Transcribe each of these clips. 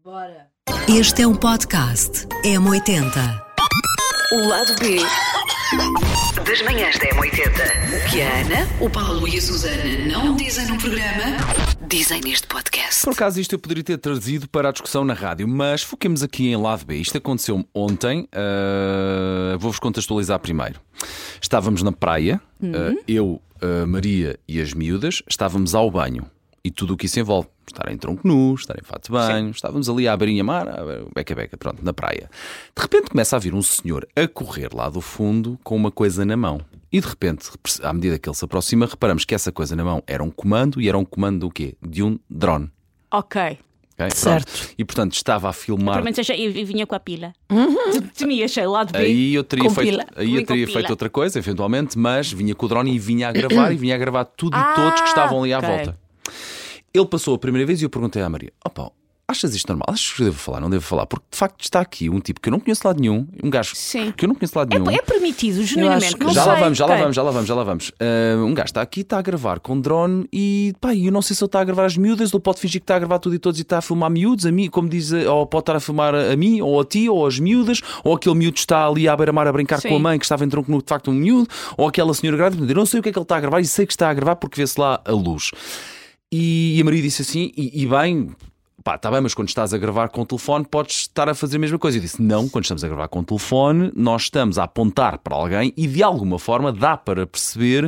Bora. Este é um podcast M80. O lado B das manhãs da M80. O que a Ana, o Paulo e a Susana não dizem no programa, dizem neste podcast. Por acaso isto eu poderia ter trazido para a discussão na rádio, mas foquemos aqui em lado B. Isto aconteceu ontem, vou-vos contextualizar primeiro. Estávamos na praia, eu, a Maria e as miúdas, estávamos ao banho. E tudo o que isso envolve, estar em tronco nu, estar em fato de banho. Sim. Estávamos ali à beirinha-mar, beca-beca, pronto, na praia. De repente começa a vir um senhor a correr lá do fundo com uma coisa na mão. E de repente, à medida que ele se aproxima, reparamos que essa coisa na mão era um comando. E era um comando do quê? De um drone. Ok. Certo. Pronto. E portanto estava a filmar. E vinha com a pila. Me achei lá de B. Aí eu teria, com feito, pila. aí eu teria feito outra coisa, eventualmente, mas vinha com o drone e vinha a gravar. E vinha a gravar tudo e todos que estavam ali à volta. Ele passou a primeira vez e eu perguntei à Maria: opa, achas isto normal? Achas que eu devo falar? Não devo falar? Porque de facto está aqui um tipo que eu não conheço de lado nenhum, um gajo que eu não conheço de lado nenhum. É permitido, genuinamente. Já lá vamos. Um gajo está aqui, está a gravar com drone e pá, eu não sei se ele está a gravar as miúdas, ele pode fingir que está a gravar tudo e todos e está a filmar miúdos, a mim, como diz, ou pode estar a filmar a mim, ou a ti, ou as miúdas, ou aquele miúdo está ali à beira-mar a brincar com a mãe que estava em tronco nu, de facto um miúdo, ou aquela senhora grávida. Eu não sei o que é que ele está a gravar e sei que está a gravar porque vê-se lá a luz. E a Maria disse assim, e bem, pá, está bem, mas quando estás a gravar com o telefone podes estar a fazer a mesma coisa. Eu disse, não, quando estamos a gravar com o telefone nós estamos a apontar para alguém e de alguma forma dá para perceber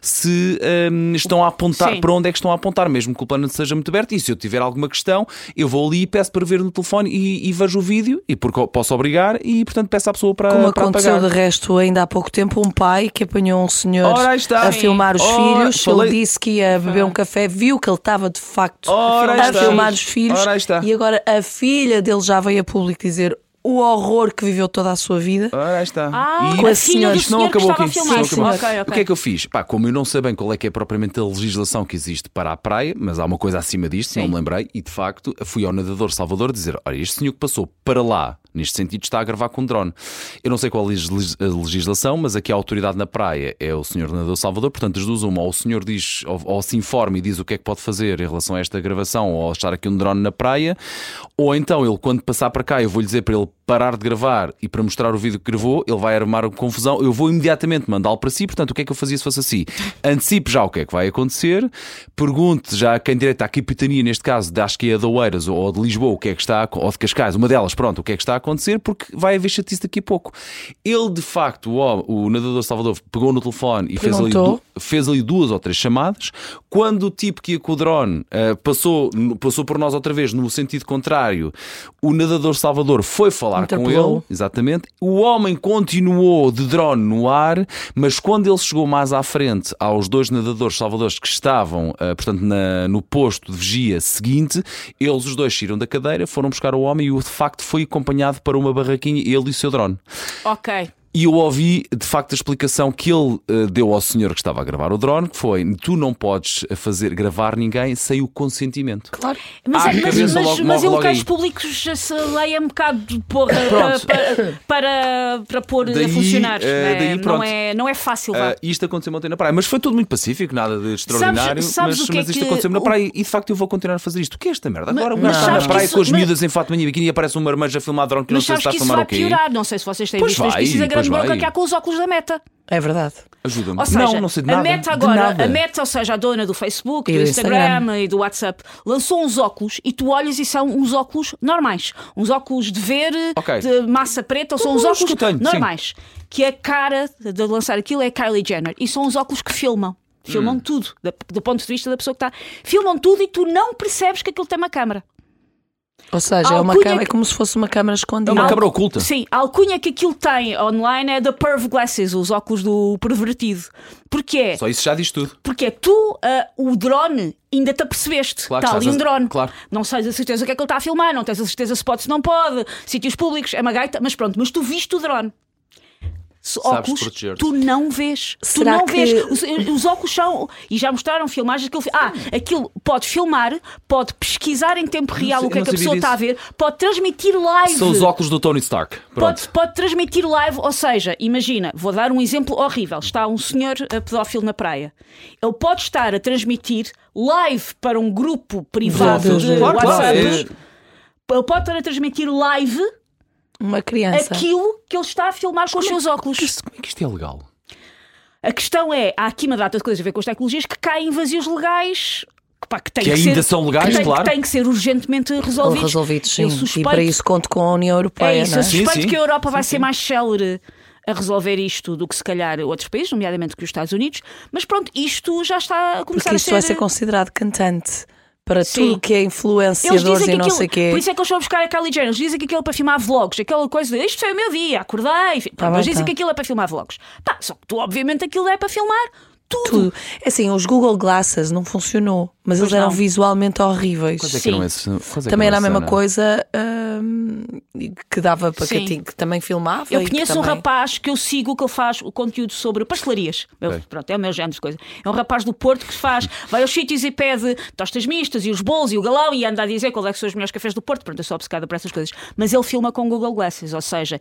se estão a apontar, para onde é que estão a apontar, mesmo que o plano seja muito aberto. E se eu tiver alguma questão, eu vou ali e peço para ver no telefone e vejo o vídeo, e porque posso obrigar, e portanto peço à pessoa para como para aconteceu apagar. de resto ainda há pouco tempo, um pai que apanhou um senhor a filmar os filhos. Ele disse que ia beber um café, viu que ele estava de facto a filmar os filhos. E agora a filha dele já veio a público dizer o horror que viveu toda a sua vida. Ora, aí está. E com a filha do senhor que estava a filmar. O que é que eu fiz? Pá, como eu não sei bem qual é que é propriamente a legislação que existe para a praia, mas há uma coisa acima disto, não me lembrei, e de facto fui ao nadador Salvador dizer: olha, este senhor que passou para lá, neste sentido, está a gravar com drone. Eu não sei qual é a legislação, mas aqui a autoridade na praia é o senhor nadador Salvador, portanto, as duas, uma, ou o senhor diz, ou se informa e diz o que é que pode fazer em relação a esta gravação, ou estar aqui um drone na praia, ou então ele, quando passar para cá, eu vou-lhe dizer para ele parar de gravar e para mostrar o vídeo que gravou, ele vai armar confusão, eu vou imediatamente mandá-lo para si. Portanto, o que é que eu fazia se fosse assim? Antecipe já o que é que vai acontecer, pergunte já a quem direito à capitania, neste caso, acho que é de Oeiras ou de Lisboa, o que é que está, ou de Cascais, uma delas, pronto, o que é que está a acontecer, porque vai haver chatice daqui a pouco. Ele, de facto, o nadador Salvador pegou no telefone e fez ali 2 ou 3 chamadas. Quando o tipo que ia com o drone passou por nós outra vez no sentido contrário, o nadador Salvador foi falar com ele, exatamente. O homem continuou de drone no ar, mas quando ele chegou mais à frente aos 2 nadadores salvadores que estavam, portanto, no posto de vigia seguinte, eles os 2 saíram da cadeira, foram buscar o homem e o de facto foi acompanhado para uma barraquinha, ele e o seu drone. Ok. E eu ouvi, de facto, a explicação que ele deu ao senhor que estava a gravar o drone, que foi: tu não podes gravar ninguém sem o consentimento. Claro. Mas em locais públicos essa lei é um bocado de porra para pôr a funcionar. Não é fácil. Isto aconteceu ontem na praia, mas foi tudo muito pacífico, nada de extraordinário. Sabes mas isto aconteceu na praia e de facto eu vou continuar a fazer isto. O que é esta merda? Agora o gajo está na praia com as miúdas em fato de manhã e biquíni e aparece um marmanjo a filmar drone que não sei se está a filmar o quê. Piorar. Não sei se vocês têm visto a grande bronca que há com os óculos da Meta. É verdade. Ajuda-me. Ou seja, não sei de nada. A Meta agora, a Meta, ou seja, a dona do Facebook, do Instagram e do WhatsApp, lançou uns óculos e tu olhas e são uns óculos normais. Uns óculos de ver, de massa preta, ou são uns óculos normais. Sim. Que a cara de lançar aquilo é Kylie Jenner. E são os óculos que filmam. Filmam tudo. Do ponto de vista da pessoa que está. Filmam tudo e tu não percebes que aquilo tem uma câmara. Ou seja, é como se fosse uma câmara escondida. É uma câmara oculta. Sim, a alcunha que aquilo tem online é The Perv Glasses, os óculos do pervertido. Porquê? Só isso já diz tudo. Porque tu, o drone, ainda te apercebeste. Claro, está ali um drone. Claro. Não tens a certeza o que é que ele está a filmar, não tens a certeza se pode, se não pode, sítios públicos, é uma gaita, mas pronto, mas tu viste o drone. Óculos, tu não vês. Será tu não vês. Os óculos são. E já mostraram filmagens que aquilo pode filmar, pode pesquisar em tempo real o que é que a pessoa está a ver, pode transmitir live. São os óculos do Tony Stark. Pode transmitir live, ou seja, imagina, vou dar um exemplo horrível. Está um senhor pedófilo na praia. Ele pode estar a transmitir live para um grupo privado de WhatsApp. Ele pode estar a transmitir live uma criança aquilo que ele está a filmar com os seus óculos. Como é que isto é legal? A questão é, há aqui uma data de coisas a ver com as tecnologias que caem em vazios legais. Que ainda são legais, claro. Que têm que ser urgentemente resolvidos. Sim. E para isso conto com a União Europeia. Eu suspeito que a Europa vai ser mais célere a resolver isto do que se calhar outros países, nomeadamente que os Estados Unidos. Mas pronto, isto já está a começar a ser... Porque isto vai ser considerado cantante para tudo que é influenciadores e não sei o quê. Por isso é que eles vão buscar a Kylie Jenner. Eles dizem que aquilo é para filmar vlogs. Aquela coisa de isto foi o meu dia, acordei. Eles dizem que aquilo é para filmar vlogs. Só que tu obviamente aquilo é para filmar tudo. É assim, os Google Glasses não funcionou, mas eles eram visualmente horríveis. Também era a mesma coisa que dava para que também filmava. Eu conheço um rapaz que eu sigo que ele faz o conteúdo sobre pastelarias. Pronto, é o meu género de coisa. É um rapaz do Porto que vai aos sítios e pede tostas mistas e os bolos e o galão e anda a dizer qual é que são os melhores cafés do Porto. Pronto, eu sou obcecada por essas coisas. Mas ele filma com Google Glasses, ou seja,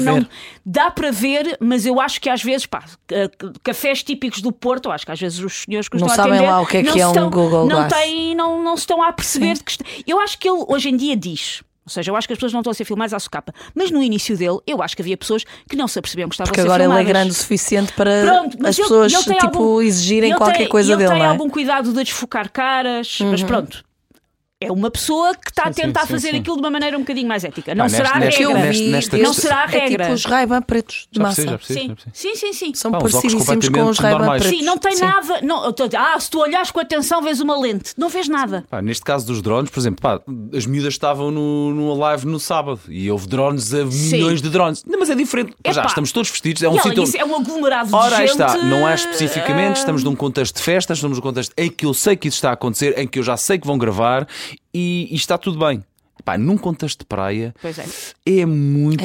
dá para ver, mas eu acho que às vezes, cafés típicos do Porto, eu acho que às vezes os senhores que não estão a sabem lá o que é um Google Glass. Não se estão a perceber. Eu acho que ele hoje em dia diz. Ou seja, eu acho que as pessoas não estão a ser filmadas à socapa. Mas no início dele, eu acho que havia pessoas que não se apercebiam que estavam a ser filmadas. Porque agora ele é grande o suficiente para as pessoas exigirem qualquer coisa dele. Ele tem não é? algum cuidado de desfocar caras, mas pronto. É uma pessoa que está a tentar fazer aquilo de uma maneira um bocadinho mais ética. Não será a regra. Não será a regra. É tipo os Ray-Ban pretos de massa. Sim. São parecidíssimos com os Ray-Ban pretos. Sim, não tem nada. Se tu olhares com atenção, vês uma lente. Não vês nada. Neste caso dos drones, por exemplo, as miúdas estavam no live no sábado e houve drones milhões de drones. Não, mas é diferente. Já estamos todos vestidos. É um sítio. É um aglomerado de gente. Ora, aí está. Não é especificamente. Estamos num contexto de festas, estamos num contexto em que eu sei que isso está a acontecer, em que eu já sei que vão gravar. E está tudo bem. Num contexto de praia é muito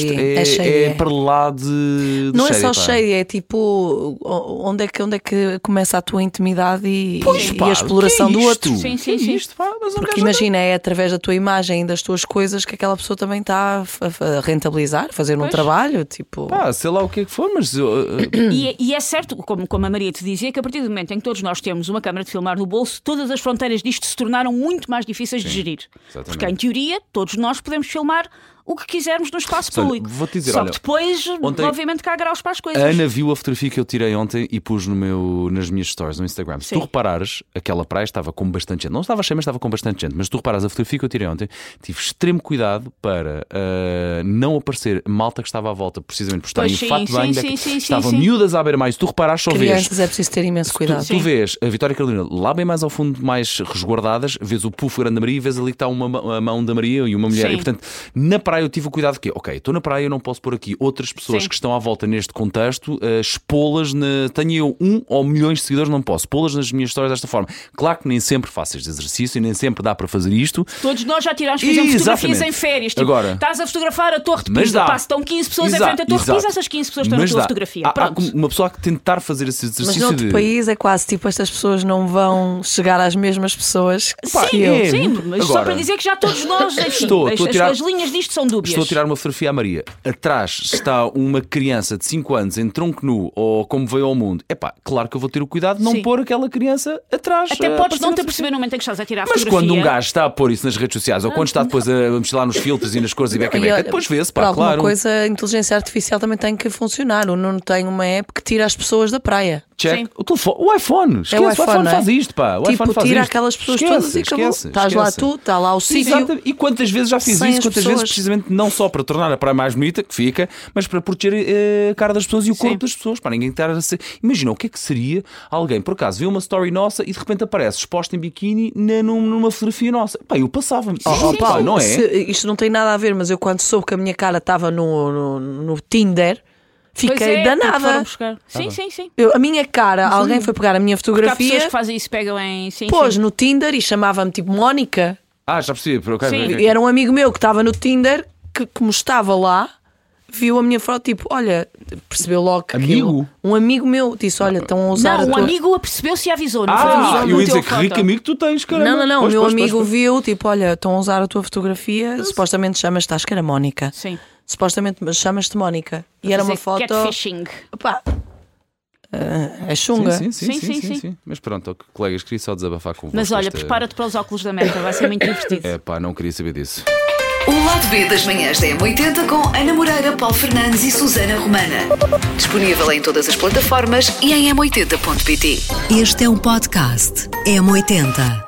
é para lá de não é só cheio, é tipo onde é que começa a tua intimidade e a exploração do outro. Sim. Porque imagina, é através da tua imagem e das tuas coisas que aquela pessoa também está a rentabilizar, fazer um trabalho, tipo sei lá o que é que for, mas e é certo, como a Maria te dizia, que a partir do momento em que todos nós temos uma câmara de filmar no bolso, todas as fronteiras disto se tornaram muito mais difíceis de gerir. Exatamente. Porque em teoria todos nós podemos filmar o que quisermos no espaço público. Vou-te dizer, Só que depois, obviamente, que há graus para as coisas. A Ana viu a fotografia que eu tirei ontem e pus nas minhas stories no Instagram. Se tu reparares, aquela praia estava com bastante gente. Não estava cheia, mas estava com bastante gente. Mas se tu reparares a fotografia que eu tirei ontem, tive extremo cuidado para não aparecer malta que estava à volta, precisamente por estar em fato de banho. Estavam miúdas à beira-mar. Se tu reparares, só vês. Crianças é preciso ter imenso cuidado. Tu vês a Vitória Carolina lá bem mais ao fundo, mais resguardadas, vês o pufo grande da Maria e vês ali que está a mão da Maria e uma mulher. E portanto, na praia eu tive o cuidado que estou na praia, eu não posso pôr aqui outras pessoas que estão à volta neste contexto, expô-las, tenho eu 1 ou milhões de seguidores, não posso pô-las nas minhas histórias desta forma. Claro que nem sempre faço este exercício e nem sempre dá para fazer isto. Todos nós já tirámos, por exemplo, fotografias em férias. Tipo, agora, estás a fotografar a Torre de Pisa, estão 15 pessoas em frente à Torre de Pisa, essas 15 pessoas estão na tua fotografia. Há uma pessoa que tentar fazer esse exercício. Mas no outro país é quase tipo, estas pessoas não vão chegar às mesmas pessoas que eu. Sim, mas agora, só para dizer que já todos nós, as linhas disto são dúbias. Estou a tirar uma fotografia à Maria. Atrás está uma criança de 5 anos em tronco nu ou como veio ao mundo. Claro que eu vou ter o cuidado de não pôr aquela criança atrás. Até podes não te perceber no momento em que estás a tirar a mas fotografia. Mas quando um gajo está a pôr isso nas redes sociais ou quando está depois a mexer lá nos filtros e nas cores e beca, depois vê-se, alguma coisa, a inteligência artificial também tem que funcionar. O Nuno tem uma app que tira as pessoas da praia. Check. O telefone, o iPhone, esquece, o iPhone faz isto, pá. O iPhone faz tira isto. Aquelas pessoas todas e acabou. Estás lá tu, está lá o sítio. E quantas vezes já fiz isso? Quantas vezes precisamente não só para tornar a praia mais bonita, que fica, mas para proteger a cara das pessoas e o corpo das pessoas, para ninguém estar a ser. Imagina o que é que seria alguém, por acaso, vê uma story nossa e de repente aparece exposta em biquíni numa fotografia nossa. Pá, eu passava-me. Não é? Isto não tem nada a ver, mas eu quando soube que a minha cara estava no Tinder. Fiquei danada. Sim. A minha cara, alguém foi pegar a minha fotografia. Porque há pessoas que fazem isso, pegam em. Pôs no Tinder e chamava-me tipo Mónica. Já percebi. E era um amigo meu que estava no Tinder que como estava lá, viu a minha foto, tipo, olha, percebeu logo que amigo? Um amigo meu disse: olha, estão a usar. Não, um amigo percebeu-se e avisou. Eu ia dizer que rico amigo tu tens, caramba. Não, o meu amigo viu, tipo, olha, estão a usar a tua fotografia, supostamente chamas-te, acho que era Mónica. Sim. Supostamente chamas-te Mónica. E era uma foto. Catfishing. É chunga. Sim. Mas pronto, colegas, queria só desabafar com vocês. Mas olha, prepara-te para os óculos da Meta, vai ser muito divertido. Não queria saber disso. O Lado B das manhãs da M80 com Ana Moreira, Paulo Fernandes e Susana Romana. Disponível em todas as plataformas e em m80.pt. Este é um podcast M80.